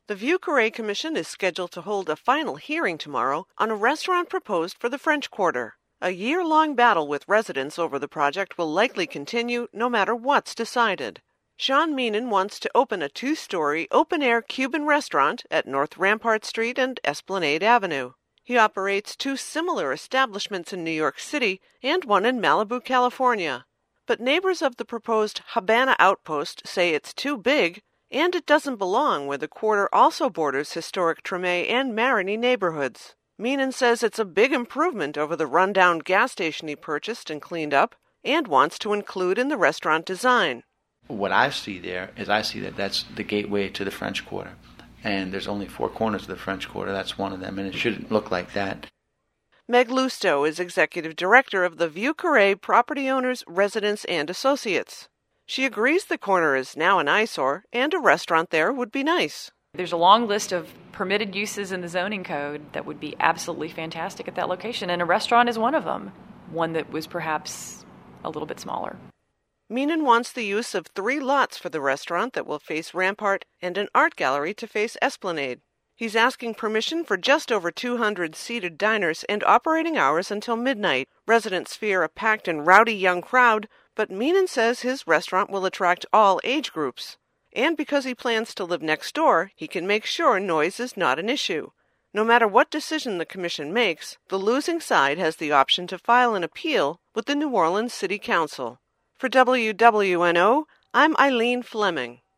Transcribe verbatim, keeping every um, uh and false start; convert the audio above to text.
The Vieux-Carré Commission is scheduled to hold a final hearing tomorrow on a restaurant proposed for the French Quarter. A year-long battle with residents over the project will likely continue no matter what's decided. Sean Meenan wants to open a two-story, open-air Cuban restaurant at North Rampart Street and Esplanade Avenue. He operates two similar establishments in New York City and one in Malibu, California. But neighbors of the proposed Habana Outpost say it's too big, and it doesn't belong where the quarter also borders historic Treme and Marigny neighborhoods. Meenan says it's a big improvement over the rundown gas station he purchased and cleaned up, and wants to include in the restaurant design. What I see there is I see that that's the gateway to the French Quarter. And there's only four corners of the French Quarter. That's one of them, and it shouldn't look like that. Meg Lusto is executive director of the Vieux-Carré Property Owners, Residents, and Associates. She agrees the corner is now an eyesore, and a restaurant there would be nice. There's a long list of permitted uses in the zoning code that would be absolutely fantastic at that location, and a restaurant is one of them, one that was perhaps a little bit smaller. Meenan wants the use of three lots for the restaurant that will face Rampart and an art gallery to face Esplanade. He's asking permission for just over two hundred seated diners and operating hours until midnight. Residents fear a packed and rowdy young crowd, but Meenan says his restaurant will attract all age groups. And because he plans to live next door, he can make sure noise is not an issue. No matter what decision the commission makes, the losing side has the option to file an appeal with the New Orleans City Council. For W W N O, I'm Eileen Fleming.